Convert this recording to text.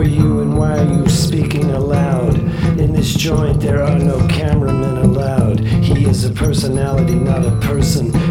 are you and why are you speaking aloud? In this joint there are no cameramen allowed. He is a personality, not a person.